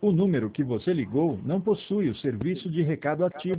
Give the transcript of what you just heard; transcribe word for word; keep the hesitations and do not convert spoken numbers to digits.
O número que você ligou não possui o serviço de recado ativo.